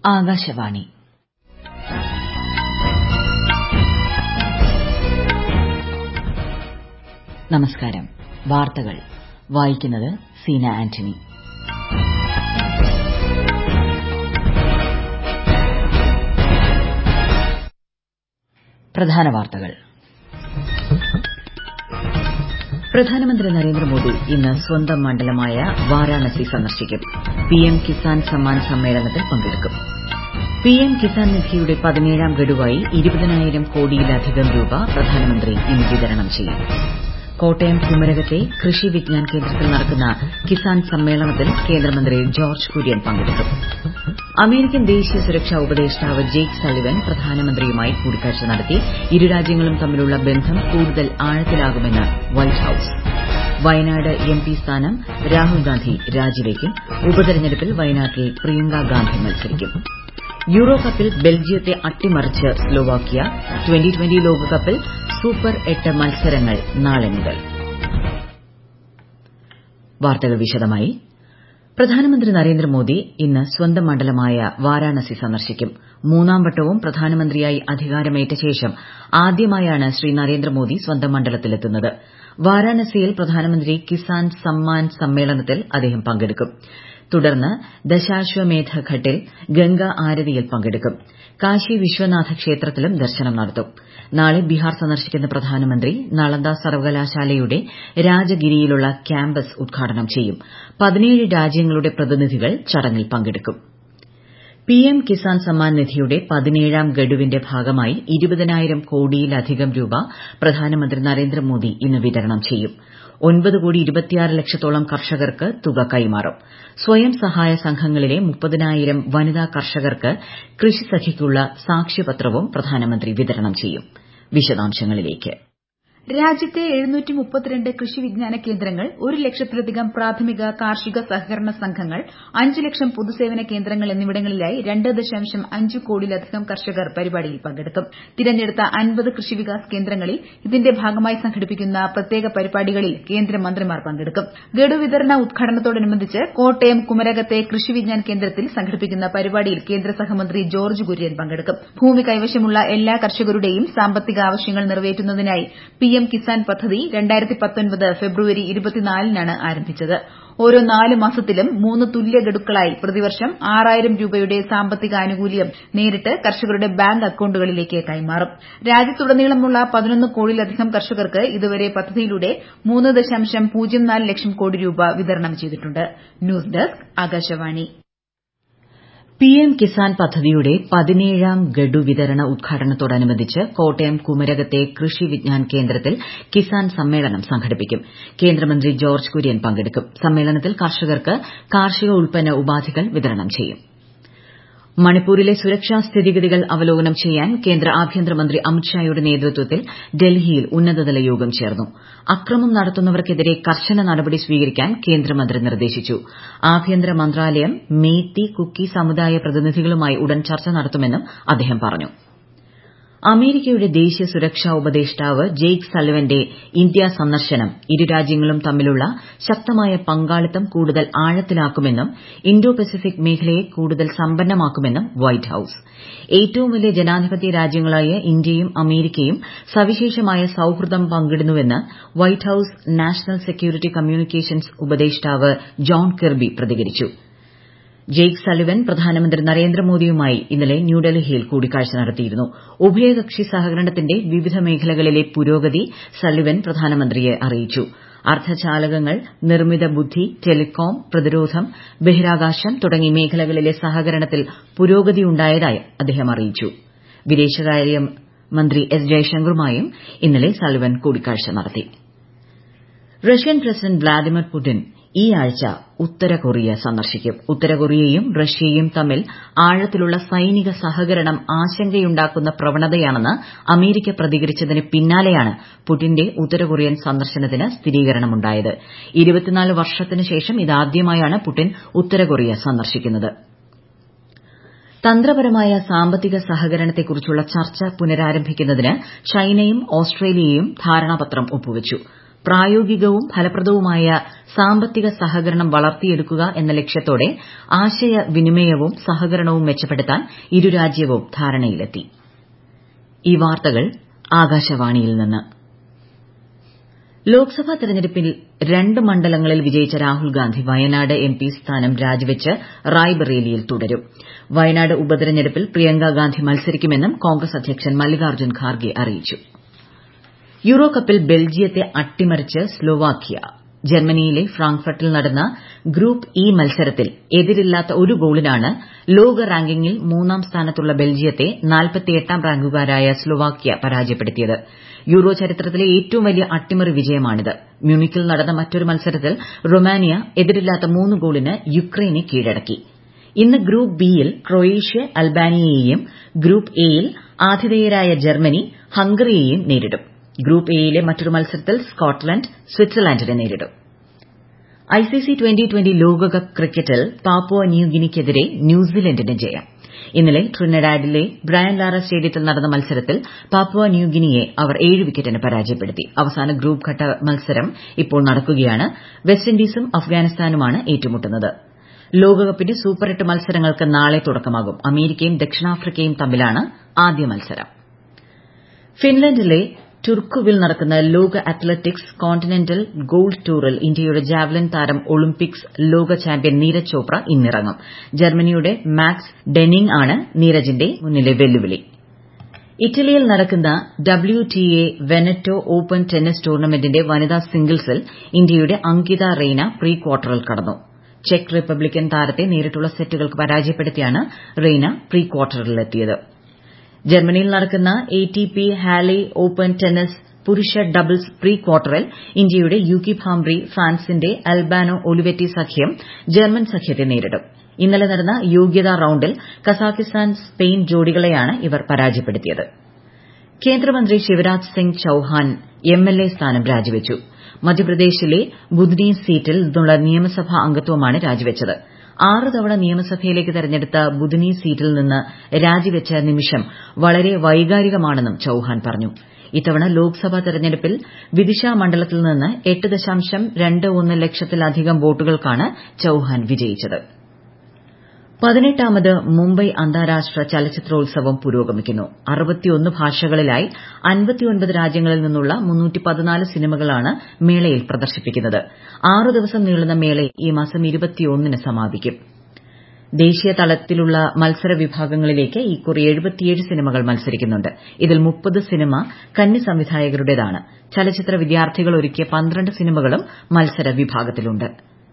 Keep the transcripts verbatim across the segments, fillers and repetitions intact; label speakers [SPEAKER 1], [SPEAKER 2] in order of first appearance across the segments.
[SPEAKER 1] ആകാശവാണി. നമസ്കാരം. വാർത്തകൾ വായിക്കുന്നത് സീന ആന്റണി. പ്രധാന വാർത്തകൾ. പ്രധാനമന്ത്രി നരേന്ദ്രമോദി ഇന്ന് സ്വന്തം മണ്ഡലമായ വാരാണസി സന്ദർശിക്കും. പിഎം കിസാൻ സമ്മാൻ സമ്മേളനത്തിൽ പങ്കെടുക്കും. പിഎം കിസാൻ നിധിയുടെ പതിനേഴാം ഗഡുവായി ഇരുപതിനായിരം കോടിയിലധികം രൂപ പ്രധാനമന്ത്രി ഇന്ന് വിതരണം ചെയ്യും. കോട്ടയം കുമരകത്തെ കൃഷി വിജ്ഞാൻ കേന്ദ്രത്തിൽ നടക്കുന്ന കിസാൻ സമ്മേളനത്തിൽ കേന്ദ്രമന്ത്രി ജോർജ് കുര്യൻ പങ്കെടുക്കും. അമേരിക്കൻ ദേശീയ സുരക്ഷാ ഉപദേഷ്ടാവ് ജെയ്ക്ക് സള്ളിവൻ പ്രധാനമന്ത്രിയുമായി കൂടിക്കാഴ്ച നടത്തി. ഇരു രാജ്യങ്ങളും തമ്മിലുള്ള ബന്ധം കൂടുതൽ ആഴത്തിലാകുമെന്ന് White House. Wayanad M P സ്ഥാനം രാഹുൽ ഗാന്ധി രാജിവെക്കും. ഉപതെരഞ്ഞെടുപ്പിൽ വയനാട്ടിൽ പ്രിയങ്ക ഗാന്ധി മത്സരിക്കും. യൂറോ കപ്പിൽ ബെൽജിയത്തെ അട്ടിമറിച്ച് സ്ലോവാക്യ. ട്വന്റി ട്വന്റി ലോകകപ്പിൽ സൂപ്പർ എട്ട് മത്സരങ്ങൾ നാളെ മുതൽ. വാർത്തകൾ വിശദമായി. പ്രധാനമന്ത്രി നരേന്ദ്രമോദി ഇന്ന് സ്വന്തം മണ്ഡലമായ വാരാണസി സന്ദർശിക്കും. മൂന്നാം വട്ടവും പ്രധാനമന്ത്രിയായി അധികാരമേറ്റ ശേഷം ആദ്യമായാണ് ശ്രീ നരേന്ദ്രമോദി സ്വന്തം മണ്ഡലത്തിലെത്തുന്നത്. വാരാണസിയിൽ പ്രധാനമന്ത്രി കിസാൻ സമ്മാൻ സമ്മേളനത്തിൽ അദ്ദേഹം പങ്കെടുക്കും. തുടർന്ന് ദശാശ്വമേധ ഘട്ടിൽ ഗംഗാ ആരതിയിൽ പങ്കെടുക്കും. കാശി വിശ്വനാഥ ക്ഷേത്രത്തിലും ദർശനം നടത്തും. നാളെ ബീഹാർ സന്ദർശിക്കുന്ന പ്രധാനമന്ത്രി നളന്ദ സർവകലാശാലയുടെ രാജഗിരിയിലുള്ള ക്യാമ്പസ് ഉദ്ഘാടനം ചെയ്യും. പതിനേഴ് രാജ്യങ്ങളുടെ പ്രതിനിധികൾ ചടങ്ങിൽ പങ്കെടുക്കും. പിഎം കിസാൻ സമ്മാൻ നിധിയുടെ പതിനേഴാം ഗഡുവിന്റെ ഭാഗമായി ഇരുപതിനായിരം കോടിയിലധികം രൂപ പ്രധാനമന്ത്രി നരേന്ദ്രമോദി ഇന്ന് വിതരണം ചെയ്യും. ഒൻപത് കോടി ഇരുപത്തിയാറ് ലക്ഷത്തോളം കർഷകർക്ക് തുക കൈമാറും. സ്വയം സഹായ സംഘങ്ങളിലെ മുപ്പതിനായിരം വനിതാ കർഷകർക്ക് കൃഷിസഖിക്കുള്ള സാക്ഷ്യപത്രവും പ്രധാനമന്ത്രി വിതരണം ചെയ്യും. വിശദാംശങ്ങളിലേക്ക്.
[SPEAKER 2] രാജ്യത്തെ എഴുന്നൂറ്റി മുപ്പത്തിരണ്ട് കൃഷി വിജ്ഞാന കേന്ദ്രങ്ങൾ, ഒരു ലക്ഷത്തിലധികം പ്രാഥമിക കാർഷിക സഹകരണ സംഘങ്ങൾ, അഞ്ച് ലക്ഷം പൊതുസേവന കേന്ദ്രങ്ങൾ എന്നിവിടങ്ങളിലായി രണ്ട് ദശാംശം അഞ്ച് കോടിയിലധികം കർഷകർ പരിപാടിയിൽ പങ്കെടുക്കും. തിരഞ്ഞെടുത്ത അൻപത് കൃഷി വികാസ് കേന്ദ്രങ്ങളിൽ ഇതിന്റെ ഭാഗമായി സംഘടിപ്പിക്കുന്ന പ്രത്യേക പരിപാടികളിൽ കേന്ദ്രമന്ത്രിമാർ പങ്കെടുക്കും. ഗഡു വിതരണ ഉദ്ഘാടനത്തോടനുബന്ധിച്ച് കോട്ടയം കുമരകത്തെ കൃഷി വിജ്ഞാൻ കേന്ദ്രത്തിൽ സംഘടിപ്പിക്കുന്ന പരിപാടിയിൽ കേന്ദ്ര സഹമന്ത്രി ജോർജ് കുര്യൻ പങ്കെടുക്കും. ഭൂമി കൈവശമുള്ള എല്ലാ കർഷകരുടെയും സാമ്പത്തിക ആവശ്യങ്ങൾ നിറവേറ്റുന്നതിനായി പിഎം കിസാൻ പദ്ധതി രണ്ടായിരത്തി പത്തൊൻപത് ഫെബ്രുവരി ഇരുപത്തിനാലിനാണ് ആരംഭിച്ചത്. ഓരോ നാല് മാസത്തിലും മൂന്ന് തുല്യ ഗഡുക്കളായി പ്രതിവർഷം ആറായിരം രൂപയുടെ സാമ്പത്തിക ആനുകൂല്യം നേരിട്ട് കർഷകരുടെ ബാങ്ക് അക്കൌണ്ടുകളിലേക്ക് കൈമാറും. രാജ്യത്തുടനീളമുള്ള പതിനൊന്ന് കോടിയിലധികം കർഷകർക്ക് ഇതുവരെ പദ്ധതിയിലൂടെ മൂന്ന് ദശാംശം പൂജ്യം നാല് ലക്ഷം കോടി രൂപ വിതരണം ചെയ്തിട്ടുണ്ട്. News desk Akashvani.
[SPEAKER 1] PM Kisan പദ്ധതിയുടെ പതിനേഴാം ഗഡു വിതരണ ഉദ്ഘാടനത്തോടനുബന്ധിച്ച് കോട്ടയം കുമരകത്തെ കൃഷി വിജ്ഞാൻ കേന്ദ്രത്തിൽ കിസാൻ സമ്മേളനം സംഘടിപ്പിക്കും. കേന്ദ്രമന്ത്രി ജോർജ് കുര്യൻ പങ്കെടുക്കും. സമ്മേളനത്തിൽ കർഷകർക്ക് കാർഷിക ഉൽപ്പന്ന ഉപാധികൾ വിതരണം ചെയ്യും. മണിപ്പൂരിലെ സുരക്ഷാ സ്ഥിതിഗതികൾ അവലോകനം ചെയ്യാൻ കേന്ദ്ര ആഭ്യന്തരമന്ത്രി അമിത്ഷായുടെ നേതൃത്വത്തിൽ ഡൽഹിയിൽ ഉന്നതതല യോഗം ചേർന്നു. അക്രമം നടത്തുന്നവർക്കെതിരെ കർശന നടപടി സ്വീകരിക്കാൻ കേന്ദ്രമന്ത്രി നിർദ്ദേശിച്ചു. ആഭ്യന്തര മന്ത്രാലയം മേത്തി, കുക്കി സമുദായ പ്രതിനിധികളുമായി ഉടൻ ചർച്ച നടത്തുമെന്നും അദ്ദേഹം പറഞ്ഞു. അമേരിക്കയുടെ ദേശീയ സുരക്ഷാ ഉപദേഷ്ടാവ് ജെയ്ക്ക് സള്ളിവന്റെ ഇന്ത്യാ സന്ദർശനം ഇരു രാജ്യങ്ങളും തമ്മിലുള്ള ശക്തമായ പങ്കാളിത്തം കൂടുതൽ ആഴത്തിലാക്കുമെന്നും ഇന്തോ പസഫിക് മേഖലയെ കൂടുതൽ സമ്പന്നമാക്കുമെന്നും വൈറ്റ് ഹൌസ്. ഏറ്റവും വലിയ ജനാധിപത്യ രാജ്യങ്ങളായ ഇന്ത്യയും അമേരിക്കയും സവിശേഷമായ സൌഹൃദം പങ്കിടുന്നുവെന്ന് White House national security communications ഉപദേഷ്ടാവ് ജോൺ കിർബി പ്രതികരിച്ചു. ജെയ്ക്ക് സള്ളിവൻ പ്രധാനമന്ത്രി നരേന്ദ്രമോദിയുമായി ഇന്നലെ ന്യൂഡൽഹിയിൽ കൂടിക്കാഴ്ച നടത്തിയിരുന്നു. ഉഭയകക്ഷി സഹകരണത്തിന്റെ വിവിധ മേഖലകളിലെ പുരോഗതി സള്ളിവൻ പ്രധാനമന്ത്രിയെ അറിയിച്ചു. അർദ്ധചാലകങ്ങൾ, നിർമ്മിത ബുദ്ധി, ടെലികോം, പ്രതിരോധം, ബഹിരാകാശം തുടങ്ങി മേഖലകളിലെ സഹകരണത്തിൽ പുരോഗതിയുണ്ടായതായി അദ്ദേഹം അറിയിച്ചു. വിദേശകാര്യമന്ത്രി എസ് ജയശങ്കറുമായും ഇന്നലെ സള്ളിവൻ കൂടിക്കാഴ്ച നടത്തി. റഷ്യൻ പ്രസിഡന്റ് വ്ളാഡിമിർ പുടിൻ ഈ ആഴ്ച ഉത്തര കൊറിയ സന്ദർശിക്കും. ഉത്തര കൊറിയയും റഷ്യയും തമ്മിൽ ആഴത്തിലുള്ള സൈനിക സഹകരണം ആശങ്കയുണ്ടാക്കുന്ന പ്രവണതയാണെന്ന് അമേരിക്ക പ്രതികരിച്ചതിന് പിന്നാലെയാണ് പുടിന്റെ ഉത്തര കൊറിയൻ സന്ദർശനത്തിന് സ്ഥിരീകരണമുണ്ടായത്. ഇരുപത്തിനാല് വർഷത്തിന് ശേഷം ഇതാദ്യമായാണ് പുടിൻ ഉത്തര കൊറിയ സന്ദർശിക്കുന്നത്. തന്ത്രപരമായ സാമ്പത്തിക സഹകരണത്തെക്കുറിച്ചുള്ള ചർച്ച പുനരാരംഭിക്കുന്നതിന് ചൈനയും ഓസ്ട്രേലിയയും ധാരണാപത്രം ഒപ്പുവച്ചു. പ്രായോഗികവും ഫലപ്രദവുമായ സാമ്പത്തിക സഹകരണം വളർത്തിയെടുക്കുക എന്ന ലക്ഷ്യത്തോടെ ആശയവിനിമയവും സഹകരണവും മെച്ചപ്പെടുത്താൻ ഇരു രാജ്യവും ധാരണയിലെത്തി. ഈ വാർത്തകൾ ആകാശവാണിയിൽ നിന്ന്. ലോക്സഭാ തെരഞ്ഞെടുപ്പിൽ രണ്ട് മണ്ഡലങ്ങളിൽ വിജയിച്ച രാഹുൽ ഗാന്ധി വയനാട് എം പി സ്ഥാനം രാജിവെച്ച് റായ്ബറേലിയിൽ തുടരും. വയനാട് ഉപതെരഞ്ഞെടുപ്പിൽ പ്രിയങ്ക ഗാന്ധി മത്സരിക്കുമെന്നും കോൺഗ്രസ് അധ്യക്ഷൻ മല്ലികാർജ്ജുൻ ഖാർഗെ അറിയിച്ചു. യൂറോ കപ്പിൽ ബെൽജിയത്തെ അട്ടിമറിച്ച് സ്ലോവാക്യ. ജർമ്മനിയിലെ ഫ്രാങ്ക്ഫർട്ടിൽ നടന്ന ഗ്രൂപ്പ് ഇ മത്സരത്തിൽ എതിരില്ലാത്ത ഒരു ഗോളിനാണ് ലോക റാങ്കിംഗിൽ മൂന്നാം സ്ഥാനത്തുള്ള ബെൽജിയത്തെ നാൽപ്പത്തിയെട്ടാം റാങ്കുകാരായ സ്ലോവാക്യ പരാജയപ്പെടുത്തിയത്. യൂറോ ചരിത്രത്തിലെ ഏറ്റവും വലിയ അട്ടിമറി വിജയമാണിത്. മ്യൂണിക്കിൽ നടന്ന മറ്റൊരു മത്സരത്തിൽ റൊമാനിയ എതിരില്ലാത്ത മൂന്ന് ഗോളിന് യുക്രൈനെ കീഴടക്കി. ഇന്ന് ഗ്രൂപ്പ് ബിയിൽ ക്രൊയേഷ്യ അൽബാനിയയെയും ഗ്രൂപ്പ് എയിൽ ആതിഥേയരായ ജർമ്മനി ഹംഗറിയെയും നേരിടും. ഗ്രൂപ്പ് എയിലെ മറ്റൊരു മത്സരത്തിൽ സ്കോട്ട്ലന്റ് സ്വിറ്റ്സർലൻഡിനെ നേരിടും. ഐസിസി ട്വന്റി ട്വന്റി ലോകകപ്പ് ക്രിക്കറ്റിൽ പാപ്പുവ ന്യൂഗിനിക്കെതിരെ ന്യൂസിലൻഡിന് ജയം. ഇന്നലെ ട്രിനിഡാഡിലെ ബ്രയൻ ലാറ സ്റ്റേഡിയത്തിൽ നടന്ന മത്സരത്തിൽ പാപ്പുവ ന്യൂഗിനിയെ അവർ ഏഴ് വിക്കറ്റിന് പരാജയപ്പെടുത്തി. അവസാന ഗ്രൂപ്പ് ഘട്ട മത്സരം ഇപ്പോൾ നടക്കുകയാണ്. വെസ്റ്റ് ഇൻഡീസും അഫ്ഗാനിസ്ഥാനുമാണ് ഏറ്റുമുട്ടുന്നത്. ലോകകപ്പിന്റെ സൂപ്പർ എട്ട് മത്സരങ്ങൾക്ക് നാളെ തുടക്കമാകും. അമേരിക്കയും ദക്ഷിണാഫ്രിക്കയും തമ്മിലാണ് ആദ്യ മത്സരം. ഫിൻലൻഡിലെ ടുർക്കുവിൽ നടക്കുന്ന ലോക അത്ലറ്റിക്സ് കോണ്ടിനെന്റൽ ഗോൾഡ് ടൂറിൽ ഇന്ത്യയുടെ ജാവലിൻ താരം ഒളിമ്പിക്സ് ലോക ചാമ്പ്യൻ നീരജ് ചോപ്ര ഇന്നിറങ്ങും. ജർമ്മനിയുടെ മാക്സ് ഡെനിങ് ആണ് നീരജിന്റെ മുന്നിലെ വെല്ലുവിളി. ഇറ്റലിയിൽ നടക്കുന്ന W T A Veneto Open tennis ടൂർണമെന്റിന്റെ വനിതാ സിംഗിൾസിൽ ഇന്ത്യയുടെ അങ്കിത റെയ്ന പ്രീ ക്വാർട്ടറിൽ കടന്നു. ചെക്ക് റിപ്പബ്ലിക്കൻ താരത്തെ നേരിട്ടുള്ള സെറ്റുകൾക്ക് പരാജയപ്പെടുത്തിയാണ് റെയ്ന പ്രീ ക്വാർട്ടറിലെത്തിയത്. ജർമ്മനിയിൽ നടക്കുന്ന A T P Halle Open tennis പുരുഷ ഡബിൾസ് പ്രീ ക്വാർട്ടറിൽ ഇന്ത്യയുടെ യൂകി ഭാംബ്രി ഫ്രാൻസിന്റെ അൽബാനോ ഒലിവെറ്റി സഖ്യം ജർമ്മൻ സഖ്യത്തെ നേരിടും. ഇന്നലെ നടന്ന യോഗ്യതാ റൌണ്ടിൽ കസാഖിസ്ഥാൻ സ്പെയിൻ ജോഡികളെയാണ് ഇവർ പരാജയപ്പെടുത്തിയത്. കേന്ദ്രമന്ത്രി ശിവരാജ് സിംഗ് ചൌഹാൻ എംഎൽഎ സ്ഥാനം രാജിവെച്ചു. മധ്യപ്രദേശിലെ ബുദ്നി സീറ്റിൽ നിന്നുള്ള നിയമസഭാ അംഗത്വമാണ് രാജിവെച്ചത്. ആറ് തവണ നിയമസഭയിലേക്ക് തെരഞ്ഞെടുത്ത ബുദ്നി സീറ്റിൽ നിന്ന് രാജിവെച്ച നിമിഷം വളരെ വൈകാരികമാണെന്നും ചൌഹാൻ പറഞ്ഞു. ഇത്തവണ ലോക്സഭാ തെരഞ്ഞെടുപ്പിൽ വിദിഷ മണ്ഡലത്തിൽ നിന്ന് എട്ട് ദശാംശം രണ്ട് ഒന്ന് ലക്ഷത്തിലധികം വോട്ടുകൾക്കാണ് ചൌഹാൻ വിജയിച്ചത്. പതിനെട്ടാമത് മുംബൈ അന്താരാഷ്ട്ര ചലച്ചിത്രോത്സവം പുരോഗമിക്കുന്നു. അറുപത്തിയൊന്ന് ഭാഷകളിലായി അൻപത്തിയൊൻപത് രാജ്യങ്ങളിൽ നിന്നുള്ള മുന്നൂറ്റി പതിനാല് സിനിമകളാണ് മേളയിൽ പ്രദർശിപ്പിക്കുന്നത്. ആറു ദിവസം നീളുന്ന മേള ഈ മാസം ഇരുപത്തിയൊന്നിന് സമാപിക്കും. ദേശീയ തലത്തിലുള്ള മത്സര വിഭാഗങ്ങളിലേക്ക് ഇക്കുറി എഴുപത്തിയേഴ് സിനിമകൾ മത്സരിക്കുന്നുണ്ട്. ഇതിൽ മുപ്പത് സിനിമ കന്നി സംവിധായകരുടേതാണ്. ചലച്ചിത്ര വിദ്യാർത്ഥികൾ ഒരുക്കിയ പന്ത്രണ്ട് സിനിമകളും മത്സര വിഭാഗത്തിലുണ്ട്.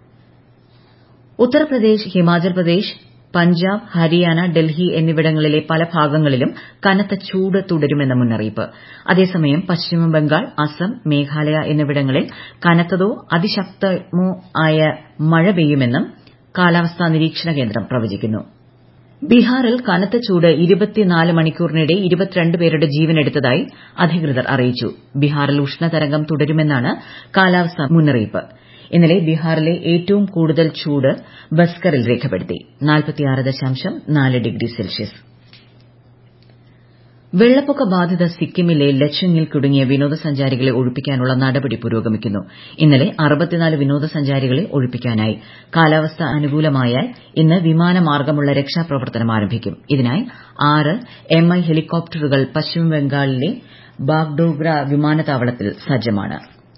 [SPEAKER 1] ഉത്തർപ്രദേശ്, ഹിമാചൽ പ്രദേശ്, പഞ്ചാബ്, ഹരിയാന, ഡൽഹി എന്നിവിടങ്ങളിലെ പല ഭാഗങ്ങളിലും കനത്ത ചൂട് തുടരുമെന്ന മുന്നറിയിപ്പ്. അതേസമയം പശ്ചിമബംഗാൾ, അസം, മേഘാലയ എന്നിവിടങ്ങളിൽ കനത്തതോ അതിശക്തമോ ആയ മഴ പെയ്യുമെന്നും കാലാവസ്ഥാ നിരീക്ഷണ കേന്ദ്രം പ്രവചിക്കുന്നു. ബീഹാറിൽ കനത്ത ചൂട് ഇരുപത്തിനാല് മണിക്കൂറിനിടെ ഇരുപത്തിരണ്ട് പേരുടെ ജീവനെടുത്തതായി അധികൃതർ അറിയിച്ചു. ബീഹാറിൽ ഉഷ്ണതരംഗം തുടരുമെന്നാണ് കാലാവസ്ഥാ മുന്നറിയിപ്പ്. ഇന്നലെ ബീഹാറിലെ ഏറ്റവും കൂടുതൽ ചൂട് ബസ്കറിൽ രേഖപ്പെടുത്തി. നാൽപ്പത്തിയാറ് ദശാംശം നാല് ഡിഗ്രി സെൽഷ്യസ്. വെള്ളപ്പൊക്ക ബാധിത സിക്കിമിലെ ലച്ചുങ്ങിൽ കുടുങ്ങിയ വിനോദസഞ്ചാരികളെ ഒഴിപ്പിക്കാനുള്ള നടപടി പുരോഗമിക്കുന്നു. ഇന്നലെ അറുപത്തിനാല് വിനോദസഞ്ചാരികളെ ഒഴിപ്പിക്കാനായി. കാലാവസ്ഥ അനുകൂലമായാൽ ഇന്ന് വിമാനമാർഗമുള്ള രക്ഷാപ്രവർത്തനം ആരംഭിക്കും. ഇതിനായി ആറ് എം ഐ ഹെലികോപ്റ്ററുകൾ പശ്ചിമബംഗാളിലെ ബാഗ്ഡോഗ്ര വിമാനത്താവളത്തിൽ സജ്ജമാണ്.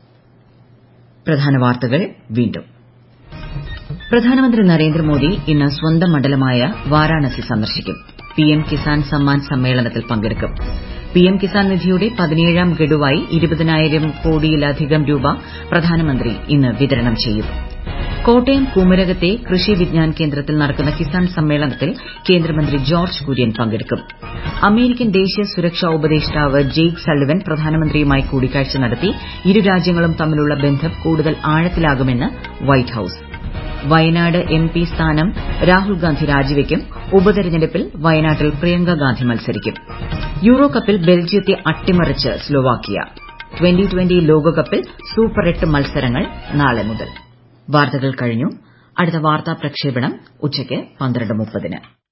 [SPEAKER 1] പ്രധാന വാർത്തകൾ വീണ്ടും. പ്രധാനമന്ത്രി നരേന്ദ്രമോദി ഇന്ന് സ്വന്തം മണ്ഡലമായ വാരാണസി സന്ദർശിക്കും. പിഎം കിസാൻ സമ്മാൻ സമ്മേളനത്തിൽ പങ്കെടുക്കും. പിഎം കിസാൻ നിധിയുടെ പതിനേഴാം ഗഡുവായി ഇരുപതിനായിരം കോടിയിലധികം രൂപ പ്രധാനമന്ത്രി ഇന്ന് വിതരണം ചെയ്യും. കോട്ടയം കുമരകത്തെ കൃഷി വിജ്ഞാൻ കേന്ദ്രത്തിൽ നടക്കുന്ന കിസാൻ സമ്മേളനത്തിൽ കേന്ദ്രമന്ത്രി ജോർജ് കുര്യൻ പങ്കെടുക്കും. അമേരിക്കൻ ദേശീയ സുരക്ഷാ ഉപദേഷ്ടാവ് ജെയ്ക്ക് സള്ളിവൻ പ്രധാനമന്ത്രിയുമായി കൂടിക്കാഴ്ച നടത്തി. ഇരു രാജ്യങ്ങളും തമ്മിലുള്ള ബന്ധം കൂടുതൽ ആഴത്തിലാകുമെന്ന് White House. Wayanad M P സ്ഥാനം രാഹുൽ ഗാന്ധി രാജിവെക്കും. ഉപതെരഞ്ഞെടുപ്പിൽ വയനാട്ടിൽ പ്രിയങ്ക ഗാന്ധി മത്സരിക്കും. യൂറോ കപ്പിൽ ബെൽജിയത്തെ അട്ടിമറിച്ച് സ്ലോവാക്യ. ട്വന്റി ട്വന്റി ലോകകപ്പിൽ സൂപ്പർ എട്ട് മത്സരങ്ങൾ നാളെ മുതൽ. വാർത്തകൾ കഴിഞ്ഞു. അടുത്ത വാർത്താ പ്രക്ഷേപണം ഉച്ചയ്ക്ക് പന്ത്രണ്ട് മുപ്പതിന്.